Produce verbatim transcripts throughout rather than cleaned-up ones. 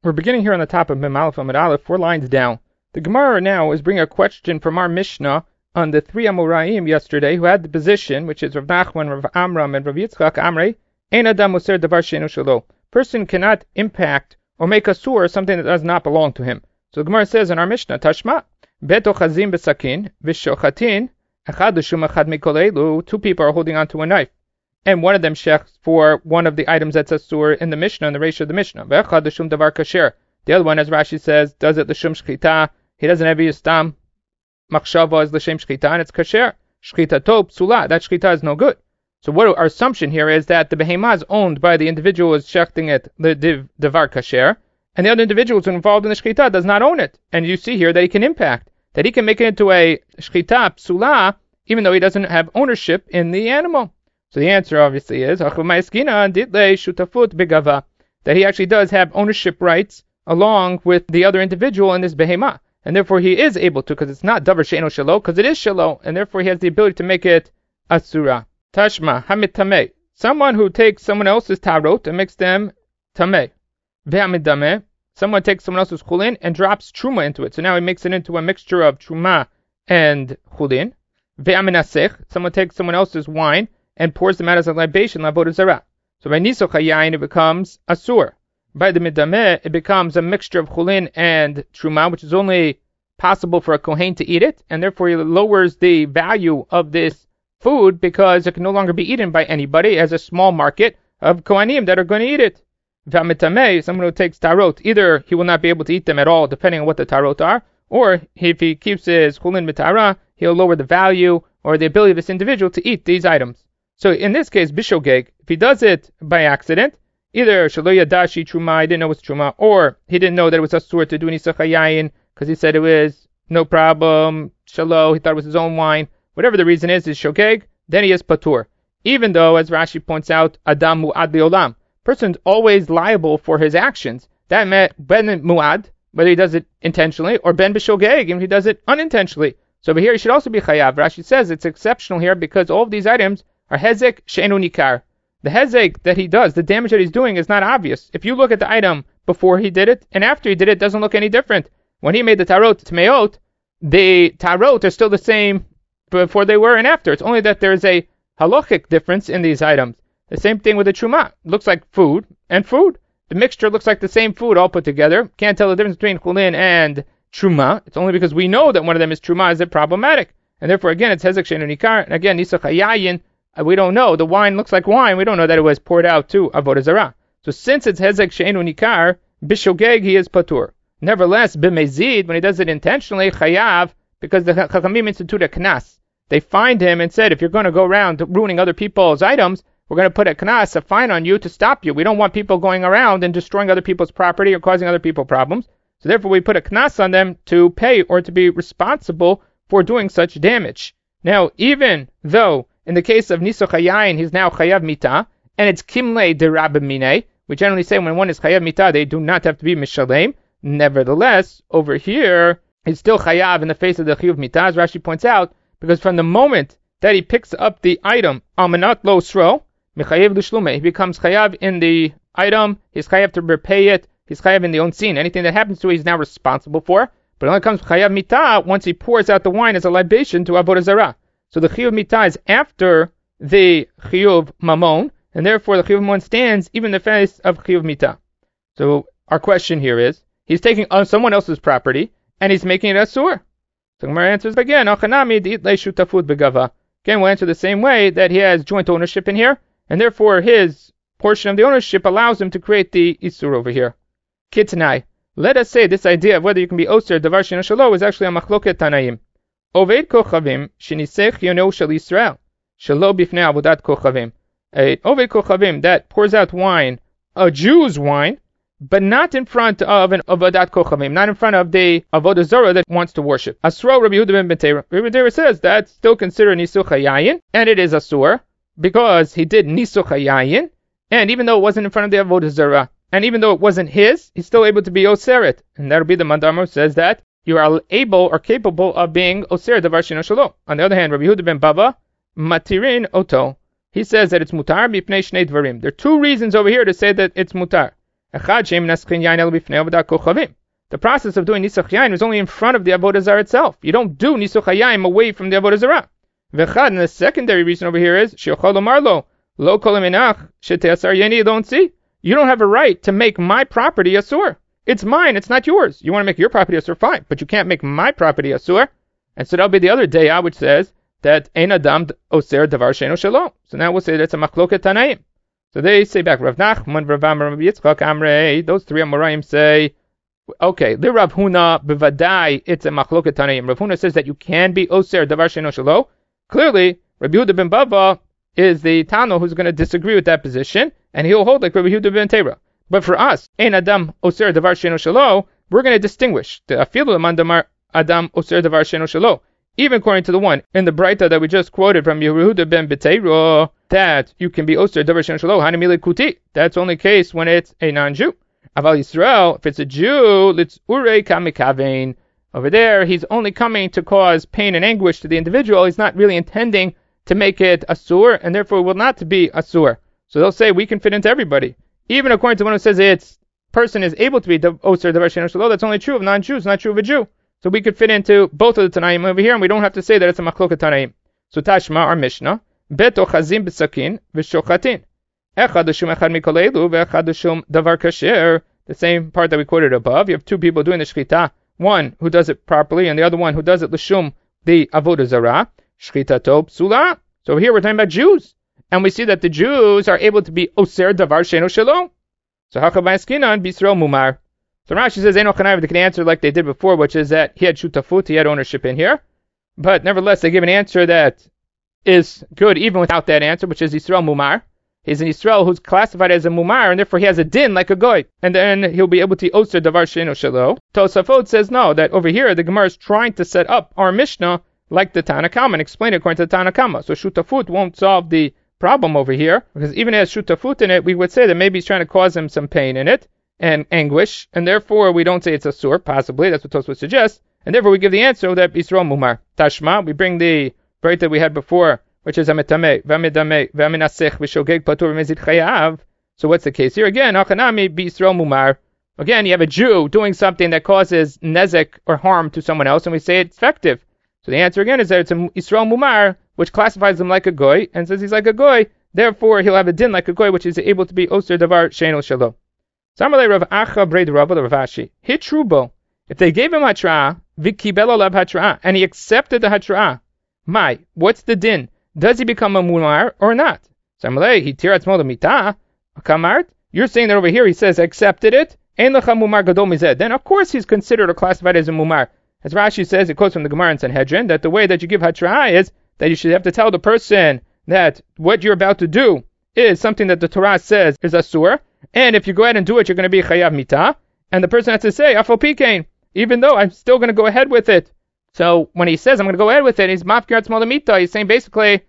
We're beginning here on the top of Mem Aleph Amud Aleph, four lines down. The Gemara now is bringing a question from our Mishnah on the three Amoraim yesterday who had the position, which is Rav Nachman, Rav Amram, and Rav Yitzchak Amrei, Ein Adam Moser Davar She'eino Shelo. Person cannot impact or make asur something that does not belong to him. So the Gemara says in our Mishnah, Tashma, Bet ochazim besakin, v'shochatin, echad u'shum echad mikol elu, two people are holding onto a knife, and one of them shechs for one of the items that's asur in the Mishnah, in the ratio of the Mishnah. V'echad u'shum davar kasher. The other one, as Rashi says, does it l'shum shchita. He doesn't have yistam machshava as l'shem shchita, and it's kasher. Shchita to psula. That shchita is no good. So what our assumption here is that the behemah is owned by the individual who is shechting it, the davar kasher, and the other individual who's involved in the shchita does not own it. And you see here that he can impact, that he can make it into a shchita psula, even though he doesn't have ownership in the animal. So the answer obviously is that he actually does have ownership rights along with the other individual in this behemah, and therefore he is able to, because it's not davar she'eino shelo, because it is shelo, and therefore he has the ability to make it asura. Tashma hamid tameh, someone who takes someone else's tarot and makes them tameh. Ve'hamid dameh, someone takes someone else's chulin and drops truma into it, so now he makes it into a mixture of truma and chulin. Ve'hamid asech, someone takes someone else's wine and pours them out as a libation, l'avodah zarah. So by nisoch hayayin it becomes asur. By the midameh it becomes a mixture of chulin and truma, which is only possible for a kohen to eat it, and therefore he lowers the value of this food because it can no longer be eaten by anybody as a small market of kohanim that are going to eat it. V'amitameh, someone who takes tarot, either he will not be able to eat them at all, depending on what the tarot are, or if he keeps his chulin mitara, he'll lower the value or the ability of this individual to eat these items. So in this case, bishogeg, if he does it by accident, either shelo yadashi truma, he didn't know it's truma, or he didn't know that it was asur to do nisach hayayin because he said it was no problem, shelo, he thought it was his own wine. Whatever the reason is, is shogeg, then he is patur. Even though, as Rashi points out, adam mu'ad li'olam, person's always liable for his actions. That meant ben mu'ad, whether he does it intentionally, or ben b'shogeg, if he does it unintentionally. So over here he should also be chayav. Rashi says it's exceptional here because all of these items are hezek she'enu nikar. The hezek that he does, the damage that he's doing, is not obvious. If you look at the item before he did it and after he did it, it doesn't look any different. When he made the tarot tmeot, the tarot are still the same before they were and after. It's only that there's a halachic difference in these items. The same thing with the truma. It looks like food and food. The mixture looks like the same food all put together. Can't tell the difference between chulin and truma. It's only because we know that one of them is truma is it problematic. And therefore, again, it's hezek she'enu nikar. And again, nisach hayayin, we don't know. The wine looks like wine. We don't know that it was poured out to avodah zarah. So since it's hezek she'enu nikar, bishogeg, he is patur. Nevertheless, b'mezid, when he does it intentionally, chayav, because the chachamim institute a knas. They fined him and said, if you're going to go around ruining other people's items, we're going to put a knas, a fine on you to stop you. We don't want people going around and destroying other people's property or causing other people problems. So therefore we put a knas on them to pay or to be responsible for doing such damage. Now, even though in the case of nisoch hayayin, he's now chayav mita, and it's kimlei de rabimine, we generally say when one is chayav mita, they do not have to be mishalem. Nevertheless, over here, he's still chayav in the face of the chiyuv mita, as Rashi points out, because from the moment that he picks up the item, almanat lo sro, mechayev l'shlume, he becomes chayav in the item, he's chayav to repay it, he's chayav in the own scene. Anything that happens to it, he's now responsible for. But it only comes chayav mita once he pours out the wine as a libation to avodah zarah. So the chiyuv mita is after the chiyuv mamon, and therefore the chiyuv mamon stands even in the face of chiyuv mita. So our question here is, he's taking on someone else's property, and he's making it asur. So Gemara answers again, Again, we'll answer the same way, that he has joint ownership in here, and therefore his portion of the ownership allows him to create the isur over here. Kitnai. Let us say this idea of whether you can be oser davar she'eino shelo is actually a machloket tanaim. Oved kochavim shenisech yono shel Yisrael shelo bifnei avodat kochavim. A oved kochavim that pours out wine, a Jew's wine, but not in front of an avodat kochavim, not in front of the avodah zarah that wants to worship. Asro Rabbi Yehuda ben Betera. Rabbi Betera says that's still considered nisuch hayayin, and it is asur because he did nisuch hayayin, and even though it wasn't in front of the avodah zarah, and even though it wasn't his, he's still able to be oseret, and that'll be the mandamar who says that you are able or capable of being oser davar she'eino shelo. On the other hand, Rabbi Yehuda ben Bava matirin oto. He says that it's mutar b'pnei shnei dvarim. There are two reasons over here to say that it's mutar. The process of doing Nisuch Yain is only in front of the Avodah Zarah itself. You don't do Nisuch Yain away from the Avodah Zarah. V'chad, and the secondary reason over here is, She'ochol Omarlo, Lo Kol Minach, Sheteasar Yeni, don't see. You don't have a right to make my property asur. It's mine, it's not yours. You want to make your property asur, fine, but you can't make my property asur. And so that'll be the other daya which says that Ein Adam Oser Davar Sheino Shalom. So now we'll say that's a Machloket Tanaim. So they say back, Rav Nachman, Rav Amar, Rav Yitzchak, Amrei, those three Amoraim say, okay, the Rav Huna, Bevadai, it's a Machloket Tanaim. Rav Huna says that you can be Oser Davar Sheino Shalom. Clearly, Rabbi Yehuda ben Bava is the Tano who's going to disagree with that position, and he'll hold like Rabbi Yehuda ben Tera. But for us, Ein Adam Oser Davar Sheino Shalom, we're going to distinguish the Afilu Mandamar Adam Oser Davar Sheino Shalom. Even according to the one in the Braita that we just quoted from Yehuda ben Betero, that you can be Oser Davar Sheino Shalom, Hanamile Kuti. That's only case when it's a non-Jew. Aval Yisrael, if it's a Jew, Litz Urei Kamikavein. Over there, he's only coming to cause pain and anguish to the individual. He's not really intending to make it asur, and therefore will not be asur. So they'll say we can fit into everybody. Even according to one who says its person is able to be Oser Davar Sheino Shalom, that's only true of non-Jews, not true of a Jew. So we could fit into both of the Tanaim over here, and we don't have to say that it's a Machloket Tanaim. So Tashma, our Mishnah, Bet Ochazim B'Sakin V'Shochatin. Echad Ushum Echad Mikoleilu V'Echad Ushum Davar Kasher. The same part that we quoted above. You have two people doing the Shechita. One who does it properly, and the other one who does it l'shum the avodah zarah, shchitato psula. So here we're talking about Jews, and we see that the Jews are able to be oser davar sheino shalom. So hachavayiskinan bisrael mumar. So Rashi says Eno Chanav, they can answer like they did before, which is that he had shutafut, he had ownership in here, but nevertheless they give an answer that is good even without that answer, which is Yisrael mumar. He's an Yisrael who's classified as a mumar, and therefore he has a din like a goy, and then he'll be able to oser davar sheino shalom. Tosafot says no, that over here the Gemara is trying to set up our Mishnah like the Tanna Kama and explain it according to the Tanna Kama. So shutafut won't solve the problem over here, because even as shutafut in it, we would say that maybe he's trying to cause him some pain in it and anguish, and therefore we don't say it's a sur, possibly, that's what Tosafot suggests, and therefore we give the answer that Yisrael mumar. Tashma, we bring the break that we had before, which is ametame, v'amedame, v'amenasech, v'shogeg patur v'mezid chayav. So what's the case here? Again, hachanami b'Yisrael mumar. Again, you have a Jew doing something that causes nezek or harm to someone else, and we say it's effective. So the answer again is that it's a Yisrael mumar, which classifies him like a goy, and says he's like a goy, therefore he'll have a din like a goy, which is able to be oser davar sheino shalom. Samalei Rav Acha Breid Rabba Rav Ashi. Hitrubo. If they gave him hatra'ah, v'kibel olav hatra'ah, and he accepted the hatra'ah, my, what's the din? Does he become a mumar or not? Samalei, he tirat smol mita. Kamart, you're saying that over here he says accepted it. Ein lecha mumar gadol mizeh. Then of course he's considered or classified as a mumar. As Rashi says, it quotes from the Gemara in Sanhedrin that the way that you give hatra'ah is that you should have to tell the person that what you're about to do is something that the Torah says is asur, and if you go ahead and do it, you're going to be chayav mita. And the person has to say afal pikein, even though I'm still going to go ahead with it. So when he says I'm going to go ahead with it, he's mafkir atzmo lemita. He's saying basically,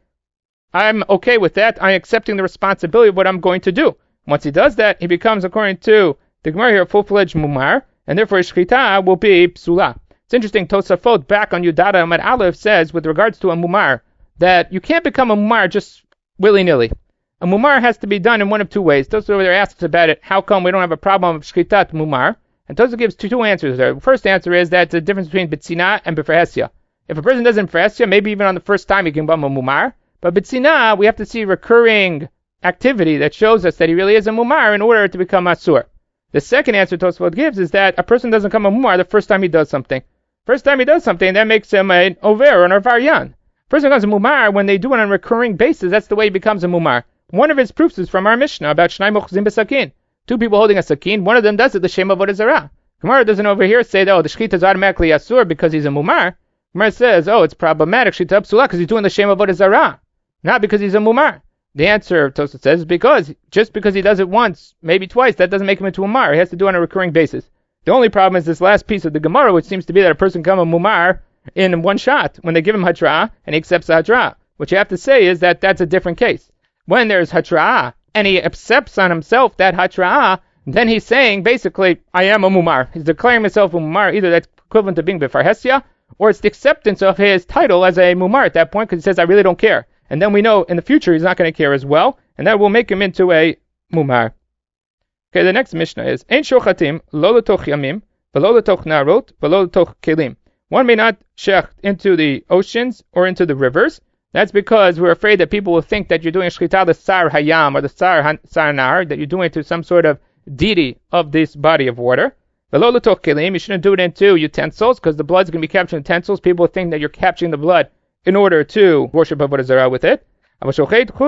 I'm okay with that. I'm accepting the responsibility of what I'm going to do. Once he does that, he becomes, according to the Gemara here, a full-fledged mumar, and therefore his shchita will be psula. It's interesting. Tosafot back on Yudada Amad Aleph says, with regards to a mumar, that you can't become a mumar just willy-nilly. A mumar has to be done in one of two ways. Tosafot over there asks about it. How come we don't have a problem of shchitat mumar? And Tosafot gives two, two answers there. The first answer is that the difference between Bitsina and Befrehesya. If a person does it in Befrehesya, maybe even on the first time he can become a mumar. But Bitsina, we have to see recurring activity that shows us that he really is a mumar in order to become asur. The second answer Tosafot gives is that a person doesn't become a mumar the first time he does something. First time he does something, that makes him an over or an arvaryan. Person becomes a mumar when they do it on a recurring basis. That's the way he becomes a mumar. One of his proofs is from our Mishnah about Shnai Mochzim B'Sakin. Two people holding a sakin, one of them does it, the Shem Avodah Zarah. Gemara doesn't over here say that, oh, the Shechita is automatically asur because he's a mumar. Gemara says, oh, it's problematic, Shechita Psula, because he's doing the Shem Avodah Zarah, not because he's a mumar. The answer, Tosafot says, is because, just because he does it once, maybe twice, that doesn't make him into a mumar. He has to do it on a recurring basis. The only problem is this last piece of the Gemara, which seems to be that a person can become a mumar in one shot, when they give him hatra'ah, and he accepts the hatra'ah. What you have to say is that that's a different case. When there's hatra'ah, and he accepts on himself that hatra'ah, then he's saying, basically, I am a mumar. He's declaring himself a mumar. Either that's equivalent to being befarhesia, or it's the acceptance of his title as a mumar at that point, because he says, I really don't care. And then we know in the future he's not going to care as well, and that will make him into a mumar. Okay, the next Mishnah is Ein shochatim lo letoch yamim v'lo letoch narot v'lo letoch kelim. One may not shecht into the oceans or into the rivers. That's because we're afraid that people will think that you're doing shchita the sar hayam or the sar sar nar, that you're doing it to some sort of deity of this body of water. V'lo letoch kelim, you shouldn't do it into utensils because the blood's going to be captured in utensils. People will think that you're capturing the blood in order to worship avodah zarah with it. Person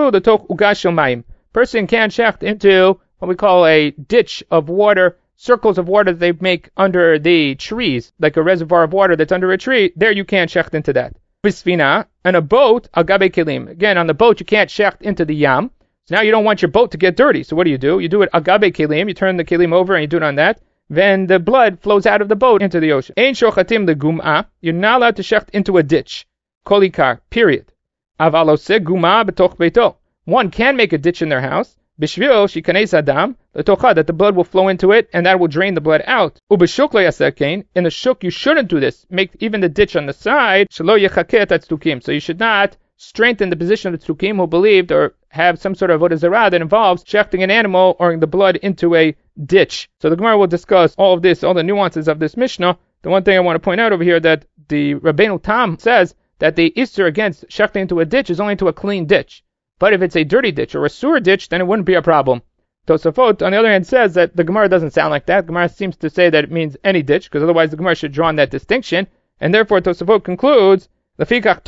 can't shecht into what we call a ditch of water, circles of water that they make under the trees, like a reservoir of water that's under a tree. There you can't shecht into that. Bisfina, and a boat, agabe kelim. Again, on the boat you can't shecht into the yam. So now you don't want your boat to get dirty. So what do you do? You do it agabe kelim. You turn the kelim over and you do it on that. Then the blood flows out of the boat into the ocean. Ein shochatim legum'a. You're not allowed to shecht into a ditch. Kolikar. Period. Avalose guma betoch beito. One can make a ditch in their house. Bishvil shikanes adam letocha, that the blood will flow into it and that will drain the blood out. Ubeshuk lo yasekein. In the shuk you shouldn't do this. Make even the ditch on the side. Shelo yechakeh tztukim. So you should not strengthen the position of the tztukim who believed or have some sort of avodah zarah that involves shechting an animal or the blood into a ditch. So the Gemara will discuss all of this, all the nuances of this Mishnah. The one thing I want to point out over here that the Rabbeinu Tam says that the issur against shechting into a ditch is only into a clean ditch. But if it's a dirty ditch or a sewer ditch, then it wouldn't be a problem. Tosafot, on the other hand, says that the Gemara doesn't sound like that. The Gemara seems to say that it means any ditch, because otherwise the Gemara should draw on that distinction. And therefore Tosafot concludes, it's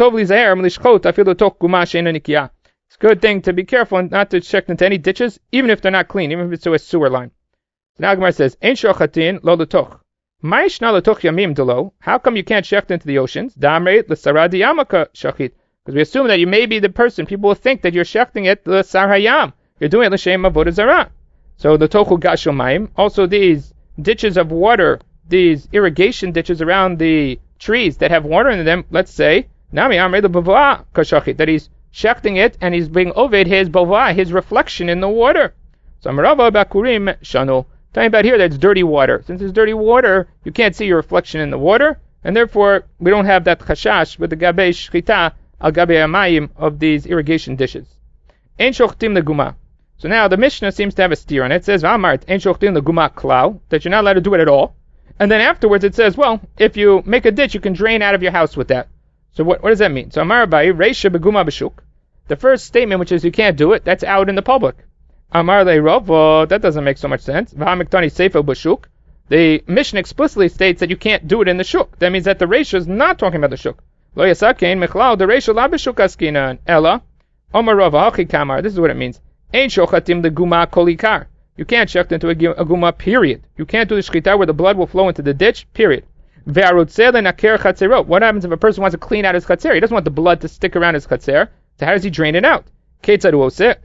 a good thing to be careful and not to check into any ditches, even if they're not clean, even if it's to a sewer line. So now Gemara says, Ein shochatin lo letoch. Ma'ishna letoch yamim delo. How come you can't shecht into the oceans? Damre l'sara diyamaka shachit. Because we assume that you may be the person. People will think that you're shechting it the sar hayam. You're doing it l'shem avodah zarah. So the tochu gashomayim. Also these ditches of water, these irrigation ditches around the trees that have water in them. Let's say nami amre the bava kashachit, that he's shechting it and he's being oved his bava, his reflection in the water. So amarava bakurim shanu. Talking about here that it's dirty water. Since it's dirty water, you can't see your reflection in the water, and therefore we don't have that chashash with the gabe shchita al gabe amayim of these irrigation dishes. Ein shochtim leguma. So now the Mishnah seems to have a steer on it. It says V'amart ein shochtim leguma klau, that you're not allowed to do it at all. And then afterwards it says, well, if you make a ditch, you can drain out of your house with that. So what, what does that mean? So Amar Abaye reisha beguma b'shuk. The first statement, which is you can't do it, that's out in the public. Amar le Rav, well, that doesn't make so much sense. V'hamiktani seifel b'shuk. The Mishnah explicitly states that you can't do it in the shuk. That means that the reisha is not talking about the shuk. Lo yasakein mechlal the reisha la b'shuk askinan ella. Omar Rav hachi kamar. This is what it means. Ein shochatim the guma kolikar. You can't shecht into a guma, period. You can't do the shchita where the blood will flow into the ditch, period. What happens if a person wants to clean out his chatzer? He doesn't want the blood to stick around his chatzer. So how does he drain it out? He should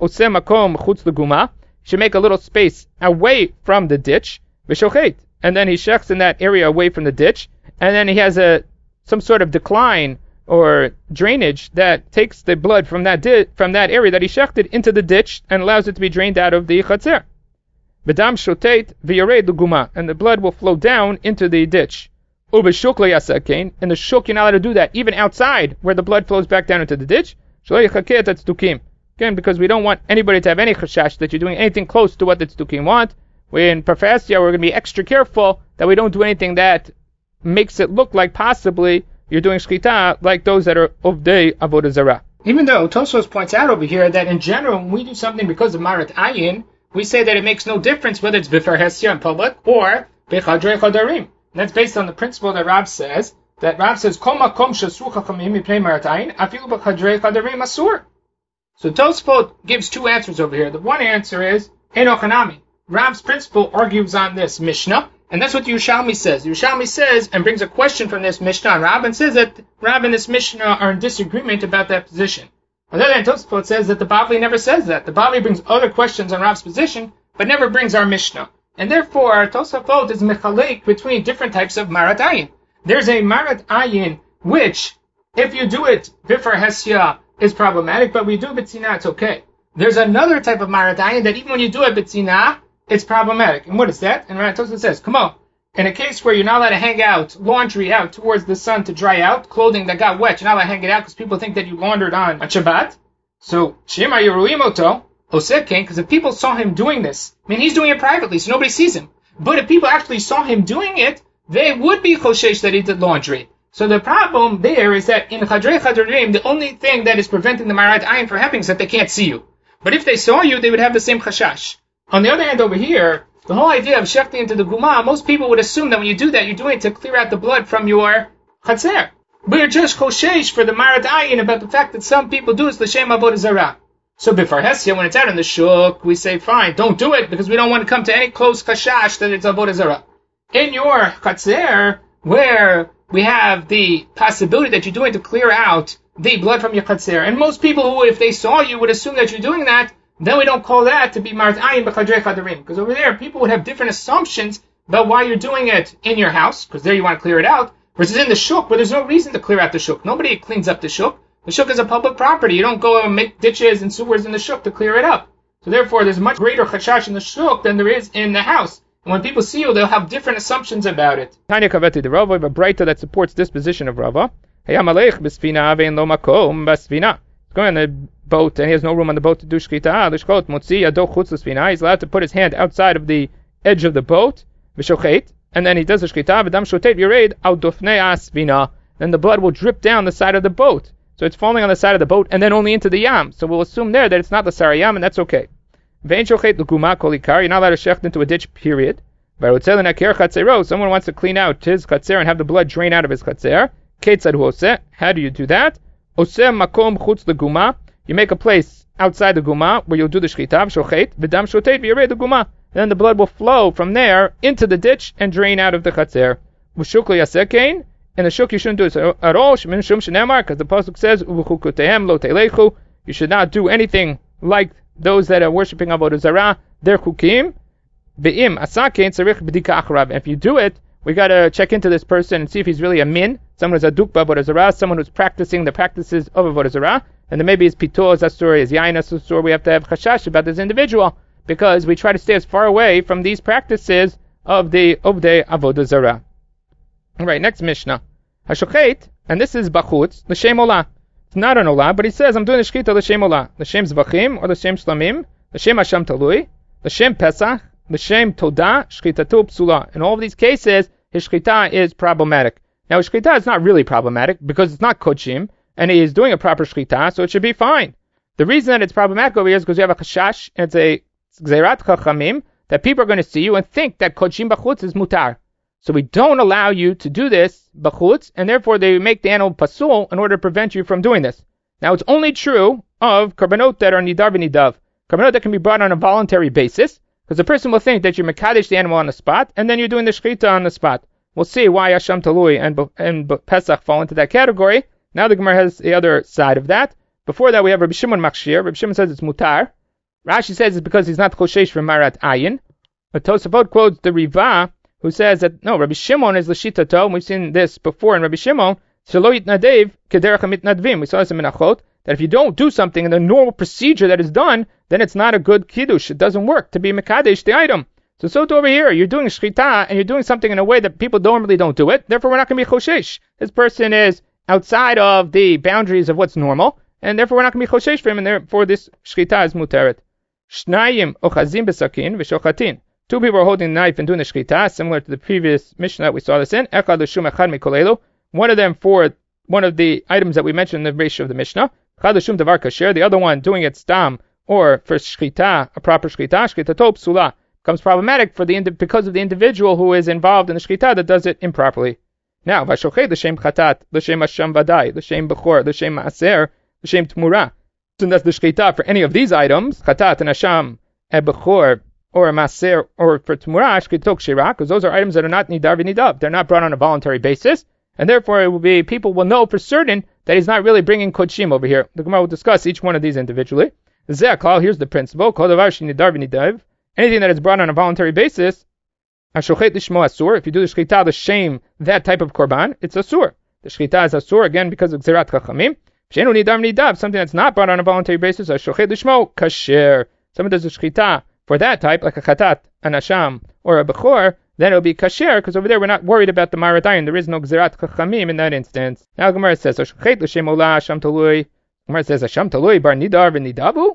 make a little space away from the ditch, and then he shechts in that area away from the ditch, and then he has a some sort of decline or drainage that takes the blood from that di- from that area that he shechted into the ditch and allows it to be drained out of the chatzer. B'dam shotet v'yared l'guma, and the blood will flow down into the ditch. Ubeshuk lo yasakein, in the shuk you're not allowed to do that, even outside where the blood flows back down into the ditch. Shelo yechakeh tztukim. Again, because we don't want anybody to have any chashash that you're doing anything close to what the tztukim want. In Parfasya, we're going to be extra careful that we don't do anything that makes it look like possibly you're doing shchita like those that are ovdei avodah zarah. Even though Tosfos points out over here that in general, when we do something because of marat ayin, we say that it makes no difference whether it's b'farhesya in public or b'chadrei chadarim. That's based on the principle that Rav says, that Rav says, Kol makom shasru chachamim mipnei marat ayin, afilu b'chadrei chadarim asur. So Tosfot gives two answers over here. The one answer is, Enochanami. Rav's principle argues on this Mishnah, and that's what the Yerushalmi says. The Yerushalmi says, and brings a question from this Mishnah on Rav, and says that Rav and this Mishnah are in disagreement about that position. On the other hand, Tosfot says that the Bavli never says that. The Bavli brings other questions on Rav's position, but never brings our Mishnah. And therefore, Tosfot is mechalek between different types of marat ayin. There's a marat ayin, which, if you do it bifar hesya, is problematic, but we do b'tzina, it's okay. There's another type of marat ayin that even when you do it b'tzina, it's problematic. And what is that? And Rav Tosfot says, come on, in a case where you're not allowed to hang out laundry out towards the sun to dry out, clothing that got wet, you're not allowed to hang it out because people think that you laundered on a Shabbat. So, Shema Yeruimoto, Osekain, because if people saw him doing this, I mean, he's doing it privately, so nobody sees him. But if people actually saw him doing it, they would be choshesh that he did laundry. So the problem there is that in Chadrei Chadarim, the only thing that is preventing the Marat Ayin from happening is that they can't see you. But if they saw you, they would have the same chashash. On the other hand, over here, the whole idea of shechting into the guma, most people would assume that when you do that, you're doing it to clear out the blood from your chatzer. We're just choshesh for the Marat Ayin about the fact that some people do this l'shem avodah zarah. So before Hesia, when it's out in the shuk, we say, fine, don't do it, because we don't want to come to any close chashash that it's avodah zarah. In your chatzer, where we have the possibility that you're doing to clear out the blood from your chatzer, and most people who, if they saw you, would assume that you're doing that, then we don't call that to be Marat Ayin b'chadrei chadarim. Because over there, people would have different assumptions about why you're doing it in your house, because there you want to clear it out, versus in the shuk, where there's no reason to clear out the shuk. Nobody cleans up the shuk. The shuk is a public property. You don't go and make ditches and sewers in the shuk to clear it up. So therefore, there's much greater chashash in the shuk than there is in the house. And when people see you, they'll have different assumptions about it. Tanya Kaveti the Rava, a Braita that supports this position of Rava. Hayamalech b'sfina ve'en lo makom b'sfina. He's going on the boat and he has no room on the boat to do shkita. L'shchot motzi yado chutz l'sfina. He's allowed to put his hand outside of the edge of the boat. V'shochet. And then he does the shkita. V'dam shotet yired al dofnei asfina. Then the blood will drip down the side of the boat. So it's falling on the side of the boat and then only into the yam. So we'll assume there that it's not the sarayam, and that's okay. Ve'en shochet l'guma kol ikar. You're not allowed to shecht into a ditch, period. Someone wants to clean out his chatzer and have the blood drain out of his chatzer. How do you do that? You make a place outside the guma where you'll do the shchita. Then the blood will flow from there into the ditch and drain out of the chatzer. In the shuk you shouldn't do it at all, because the pasuk says, you should not do anything like those that are worshipping avodah zarah, their chukim. If you do it, we got to check into this person and see if he's really a min, someone who's a dukba avodah zarah, someone who's practicing the practices of avodah zarah, and then maybe his pito is asur, his yain is asur. We have to have chashash about this individual, because we try to stay as far away from these practices of the ovdei avodah zarah. All right, next Mishnah. Hashochet, and this is bachutz, l'shem olah. It's not an olah, but he says, I'm doing the shkita l'shem olah. L'shem zvachim, or l'shem shlamim, l'shem hasham talui, l'shem pesach, l'shem todah, shkitatu psula. In all of these cases, his shkita is problematic. Now, his shkita is not really problematic, because it's not kodshim, and he is doing a proper shkita, so it should be fine. The reason that it's problematic over here is because you have a chashash, and it's a gzeirat chachamim, that people are going to see you and think that kodshim bachutz is mutar. So we don't allow you to do this bachutz, and therefore they make the animal pasul in order to prevent you from doing this. Now it's only true of karbanot that are nidar v'nidav, karbanot that can be brought on a voluntary basis, because the person will think that you mekadesh the animal on the spot, and then you're doing the shechita on the spot. We'll see why Hasham Talui and, and Pesach fall into that category. Now the Gemara has the other side of that. Before that we have Rabbi Shimon Machshir. Rabbi Shimon says it's mutar. Rashi says it's because he's not choshesh for Marat Ayin. But Tosafot quotes the Riva, who says that, no, Rabbi Shimon is l'shitato, and we've seen this before in Rabbi Shimon, shelo yitnadev kederach mitnadvim. We saw this in Menachot, that if you don't do something in the normal procedure that is done, then it's not a good kiddush. It doesn't work to be mekadesh the item. So, so to over here, you're doing shchita, and you're doing something in a way that people normally don't do it, therefore we're not going to be choshesh. This person is outside of the boundaries of what's normal, and therefore we're not going to be choshesh for him, and therefore this shchita is muteret. Shnayim ochazim besakin v'shochatin. Two people are holding a knife and doing the shchita, similar to the previous Mishnah that we saw this in. Echad l'shum echad mikolelu. One of them for one of the items that we mentioned in the ratio of the Mishnah. Echad l'shum davar kasher. The other one doing it stam, or for shchita, a proper shchita, shchita to psula, becomes problematic for the because of the individual who is involved in the shchita that does it improperly. Now, v'shochet l'shem chatat, l'shem hasham vadai, l'shem bechor, l'shem maaser, l'shem tmura. So that's the shchita for any of these items, chatat and hasham, and bechor, or a maser, or for tmura, shkitok shira, because those are items that are not nidar v'nidav. They're not brought on a voluntary basis, and therefore it will be, people will know for certain that he's not really bringing kodshim over here. The Gemara will discuss each one of these individually. Ze'aklal, here's the principle, kol davar shenidar v'nidav, anything that is brought on a voluntary basis, hashochet lishmo asur, if you do the shchita, the shame, that type of korban, it's asur. The shchita is asur, again, because of gzerat chachamim. Shenu nidar v'nidav, something that's not brought on a voluntary basis, hashochet lishmo kasher. Someone does a shchita for that type, like a chatat, an asham, or a bechor, then it'll be kasher, because over there we're not worried about the Marat Ayin. There is no gzerat chachamim in that instance. Now Gemara says, Gemara says, Hasham talui bar nidar v'nidavu?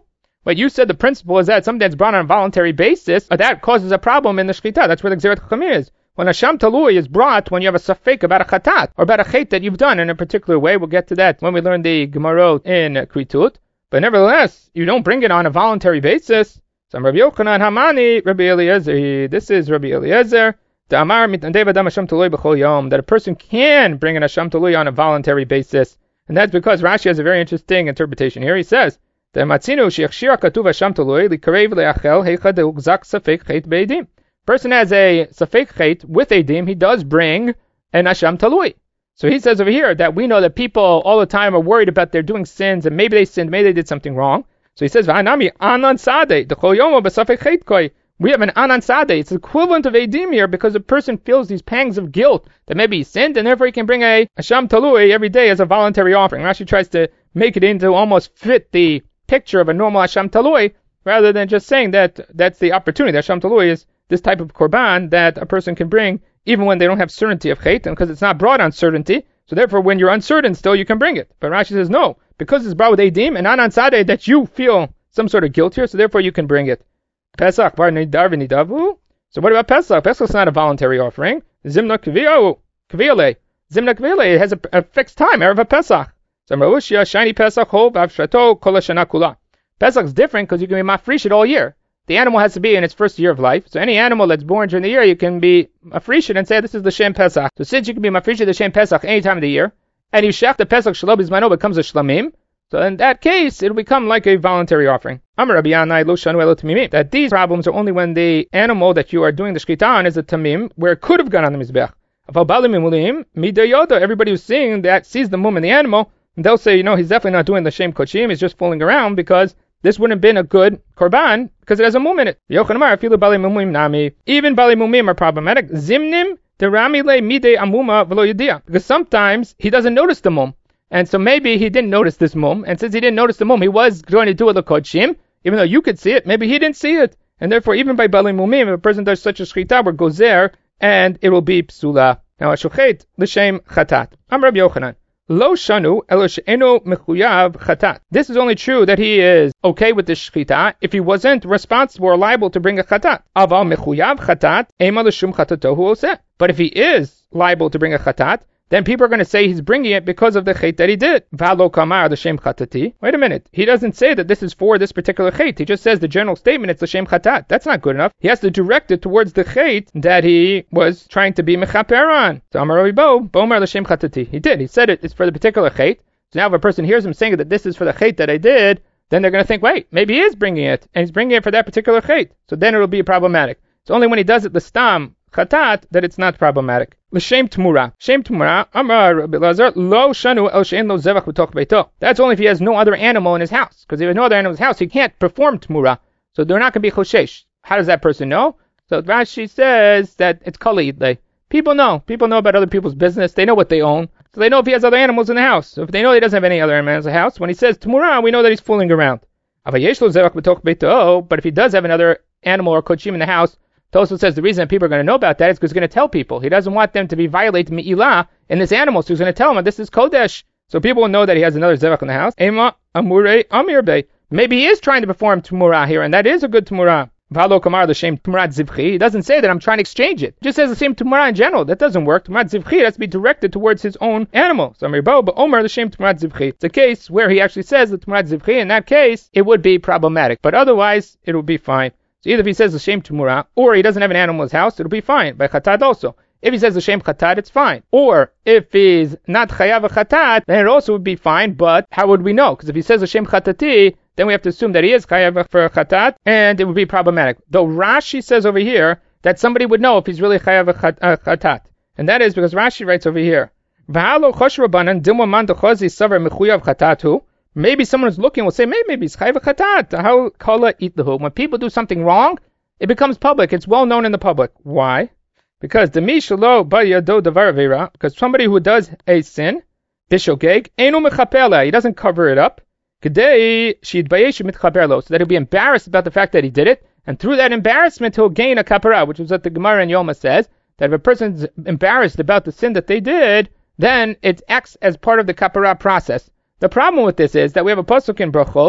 But you said the principle is that something that's brought on a voluntary basis, uh, that causes a problem in the shechita. That's where the Gzerat Chachamim is. When Hasham Talui is brought when you have a safek about a chatat, or about a chet that you've done in a particular way. We'll get to that when we learn the Gemarot in Kritut. But nevertheless, you don't bring it on a voluntary basis. Some Rabbi Yochanan Hamani, Rabbi Eliezer, this is Rabbi Eliezer, the Amar mitnadei adam Hasham Talui b'chol yom, that a person can bring an Hasham Talui on a voluntary basis. And that's because Rashi has a very interesting interpretation here. He says, the matzinu she'achshira katuv Hasham Talui likarev le'achel heicha de'ugzak safek chet be'edim. Person has a safek chet with edim, he does bring an Hasham Talui. So he says over here that we know that people all the time are worried about they're doing sins, and maybe they sinned, maybe they did something wrong. So he says, V'anami anan sadeh, d'chol yomo b'safek chet koi. We have an anan sadeh. It's equivalent of edim here because a person feels these pangs of guilt that maybe he sinned, and therefore he can bring a Hasham Talui every day as a voluntary offering. Rashi tries to make it into almost fit the picture of a normal Hasham Talui, rather than just saying that that's the opportunity. The Hasham Talui is this type of korban that a person can bring even when they don't have certainty of chet, and because it's not brought on certainty, so therefore when you're uncertain still you can bring it. But Rashi says no, because it's brought with edim and anan sadeh that you feel some sort of guilt here, so therefore you can bring it. Pesach bar nidar v'nidavu. So what about Pesach? Pesach's not a voluntary offering. Zimna kvi'o kvi'ole. Zimna kvi'ole, it has a, a fixed time, Erev Pesach. So Ma'ushia, shiny Pesach, hov, avshrato, kol hashana kula. Pesach's different because you can be mafresh it all year. The animal has to be in its first year of life. So any animal that's born during the year, you can be mafresh it and say this is the Shem Pesach. So since you can be mafresh the Shem Pesach any time of the year, and you shech the Pesach shelo bizmano becomes a shlamim, so in that case, it'll become like a voluntary offering. Amar Rabbi Yanai lo shanu elo tamimim. That these problems are only when the animal that you are doing the shkita on is a tamim, where it could have gone on the mizbech. Everybody who's seeing that sees the mum in the animal, they'll say, you know, he's definitely not doing the shem kochim, he's just fooling around because this wouldn't have been a good korban because it has a mum in it. Even bali mumim are problematic. Zimnim deramile mide amuma v'lo yediyah, because sometimes he doesn't notice the mum. And so maybe he didn't notice this mum, and since he didn't notice the mum, he was going to do a l'kodshim, even though you could see it, maybe he didn't see it. And therefore, even by bali mumim, if a person does such a shchita, we're gozer, and it will be psula. Now, a shochet l'shem chatat. Am Rabbi Yochanan. Lo shanu elo she'eno mechuyav chatat. This is only true that he is okay with the shchita if he wasn't responsible or liable to bring a chatat. Aval mechuyav chatat, ema l'shum chatatohu oseh. But if he is liable to bring a chatat, then people are going to say he's bringing it because of the chet that he did. Valo kamar the shem chatati. Wait a minute. He doesn't say that this is for this particular chet. He just says the general statement, it's the shem chatat. That's not good enough. He has to direct it towards the chet that he was trying to be mechaper on. So Amar Rabbi Bo, Bomar the shem chatati. He did. He said it. It's for the particular chet. So now if a person hears him saying that this is for the chet that I did, then they're going to think, wait, maybe he is bringing it, and he's bringing it for that particular chet. So then it'll be problematic. It's only when he does it the stam chatat that it's not problematic. L'shem tmura. Shem tmura. Amar Rabbi Lazar lo shanu el she'en lo zevach b'toch beito. That's only if he has no other animal in his house. Because if he has no other animal in his house, he can't perform tmura. So they're not going to be choshesh. How does that person know? So Rashi says that it's kali. People know. People know about other people's business. They know what they own. So they know if he has other animals in the house. So if they know he doesn't have any other animals in the house, when he says tmura, we know that he's fooling around. But if he does have another animal or kochim in the house, Tosfos says the reason that people are going to know about that is because he's going to tell people. He doesn't want them to be violated mi'ilah in this animal, so he's going to tell them this is kodesh. So people will know that he has another zevach in the house. Ema amure amirbe. Maybe he is trying to perform tmurah here, and that is a good tmurah. Valo kamar the shem tmurat zivchi. He doesn't say that I'm trying to exchange it. He just says the same tmurah in general. That doesn't work. Tmurat zivchi has to be directed towards his own animal. So Amirbo, but Omer the shem tmurat zivchi. It's a case where he actually says the tmurat zivchi. In that case, it would be problematic, but otherwise it will be fine. So either if he says the shem tumura, or he doesn't have an animal in his house, it'll be fine. By chatat also. If he says the shem chatat, it's fine. Or if he's not chayav a chatat, then it also would be fine, but how would we know? Because if he says the shem chatati, then we have to assume that he is chayav for a chatat, and it would be problematic. Though Rashi says over here that somebody would know if he's really chayav a chatat. And that is because Rashi writes over here, V'halo choshrabanan dilma man dechozi savar mechuyav chatatu. Maybe someone who's looking will say, maybe, maybe it's chayv chatat. How kala itlahu? When people do something wrong, it becomes public. It's well known in the public. Why? Because the mishalo bayado davar avera. Because somebody who does a sin, bishogeg enu mechapela. He doesn't cover it up. Kedei shidbayesh mitchaperlo. So that he'll be embarrassed about the fact that he did it, and through that embarrassment he'll gain a kapara, which is what the Gemara in Yoma says, that if a person's embarrassed about the sin that they did, then it acts as part of the kapara process. The problem with this is that we have a pasuk in Brachot,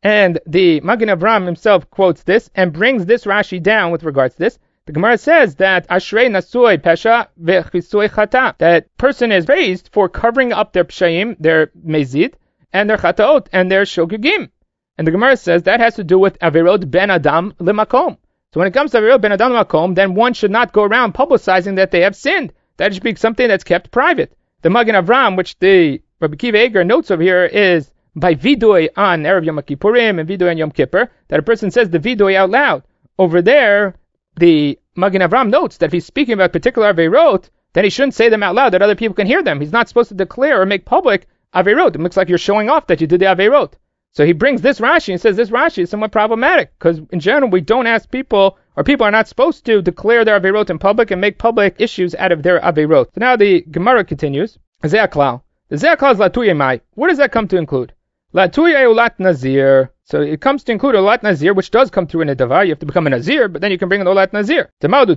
And the Magen Avraham himself quotes this and brings this Rashi down with regards to this. The Gemara says that Ashrei Nasui Pesha Vechisui Chata, that person is praised for covering up their Pshayim, their Mezid, and their Chataot, and their Shogugim. And the Gemara says that has to do with Averot Ben Adam Limakom. So when it comes to Averot Ben Adam Limakom, then one should not go around publicizing that they have sinned. That should be something that's kept private. The Magen Avraham, which the Rabbi Kiva Eger notes over here, is by Vidui on Erev Yom Kippurim and Vidui on Yom Kippur, that a person says the Vidui out loud. Over there, the Magen Avraham notes that if he's speaking about particular Averot, then he shouldn't say them out loud that other people can hear them. He's not supposed to declare or make public Averot. It looks like you're showing off that you did the Averot. So he brings this Rashi and says this Rashi is somewhat problematic, because in general we don't ask people, or people are not supposed to declare their Averot in public and make public issues out of their Averot. So now the Gemara continues. Ze'aklal. The Ze'aklal is Latuye Mai. What does that come to include? Latuye Ulat Nazir. So it comes to include Ulat Nazir, which does come through in a davar. You have to become a Nazir, but then you can bring an Ulat Nazir.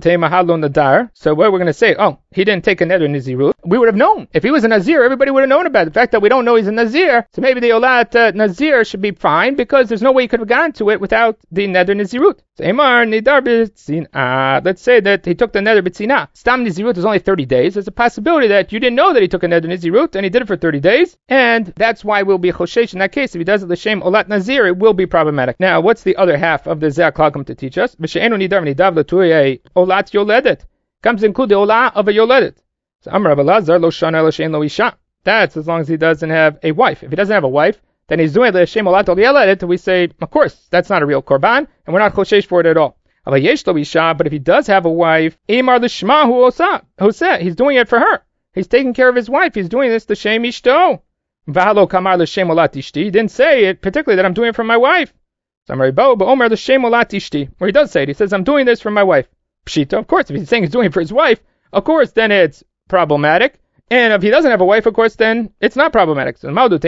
So what we're going to say, oh, he didn't take a neder Nazirut. We would have known. If he was a Nazir, everybody would have known about it. The fact that we don't know he's a Nazir, so maybe the Ulat uh, Nazir should be fine, because there's no way you could have gotten to it without the neder Nazirut. So Emar Nidar B'Tzina. Let's say that he took the neder B'Tzina. Stam Nazirut is only thirty days. There's a possibility that you didn't know that he took a neder Nazirut, and he did it for thirty days, and that's why we'll be choshesh in that case. If he does it l'shem Ulat Nazir, it will be problematic. Now, what's the other half of the Ze'aklal come to teach us? V'she'enu nidar v'nidav l'tuye Ulat Yoledet. Comes to include the Olah of a Yoledet. So Amar Rav Elazar lo shana l'shem lo isha. That's as long as he doesn't have a wife. If he doesn't have a wife, then he's doing l'shem Ulat Yoledet. We say, of course, that's not a real korban, and we're not choshesh for it at all. But if he does have a wife, Imar l'shma hu osa. Hoseh, he's doing it for her. He's taking care of his wife. He's doing this l'shem ishto. V'halo kamar l'shem Ulat ishti. He didn't say it particularly that I'm doing it for my wife. Where he does say it, he says, I'm doing this for my wife. Pshita, of course, if he's saying he's doing it for his wife, of course, then it's problematic. And if he doesn't have a wife, of course, then it's not problematic. So maybe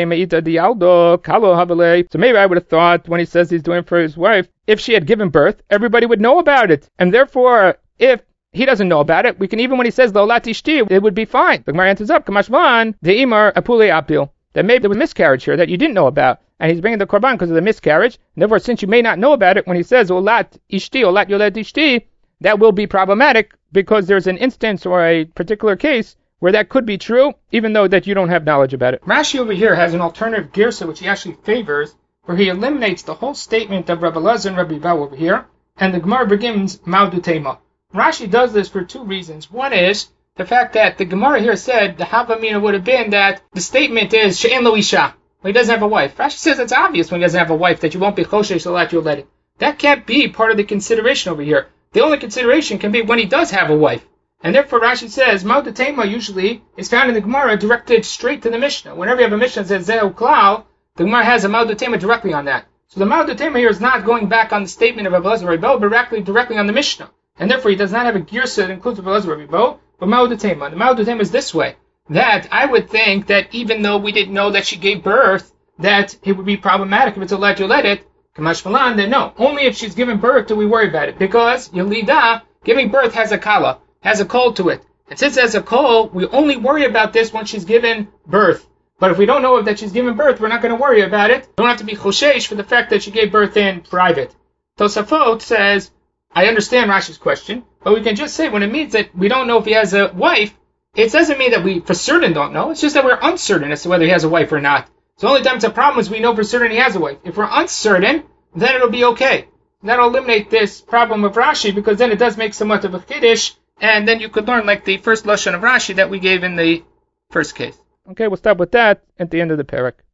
I would have thought when he says he's doing it for his wife, if she had given birth, everybody would know about it. And therefore, if he doesn't know about it, we can, even when he says the Olat Ishti, it would be fine. The Gemara answers up, Kamashvan, the Imar Apule Apil. That maybe there was a miscarriage here that you didn't know about, and he's bringing the korban because of the miscarriage. And therefore, since you may not know about it, when he says Olat Ishti, Olat Yolet Ishti, that will be problematic because there's an instance or a particular case where that could be true, even though that you don't have knowledge about it. Rashi over here has an alternative girsa which he actually favors, where he eliminates the whole statement of Rabbi Elazar and Rabbi Bau over here, and the Gemara begins Maudu Tema. Rashi does this for two reasons. One is the fact that the Gemara here said the Havamina would have been that the statement is She'en lo isha, when he doesn't have a wife. Rashi says it's obvious when he doesn't have a wife that you won't be choshesh Ulat Yoledet. That can't be part of the consideration over here. The only consideration can be when he does have a wife. And therefore Rashi says Maudu Tema usually is found in the Gemara directed straight to the Mishnah. Whenever you have a Mishnah that says Ze'u Klal, the Gemara has a Maudu Tema directly on that. So the Maudu Tema here is not going back on the statement of Rabbi Elazar and Rabbi Bo, but directly, directly on the Mishnah. And therefore he does not have a girsa that includes Rabbi Elazar and Rabbi Bo, but Maudu Tema. The Maudu Tema is this way, that I would think that even though we didn't know that she gave birth, that it would be problematic if it's a Ulat Yoledet, Kamash Malan, then no. Only if she's given birth do we worry about it. Because Yelida, giving birth has a kala, has a call to it. And since it has a call, we only worry about this when she's given birth. But if we don't know that she's given birth, we're not going to worry about it. We don't have to be choshesh for the fact that she gave birth in private. Tosafot says, I understand Rashi's question, but we can just say when it means that we don't know if he has a wife, it doesn't mean that we for certain don't know. It's just that we're uncertain as to whether he has a wife or not. So the only time it's a problem is we know for certain he has a wife. If we're uncertain, then it'll be okay. That'll eliminate this problem of Rashi, because then it does make somewhat of a chiddush, and then you could learn like the first lashon of Rashi that we gave in the first case. Okay, we'll stop with that at the end of the parak.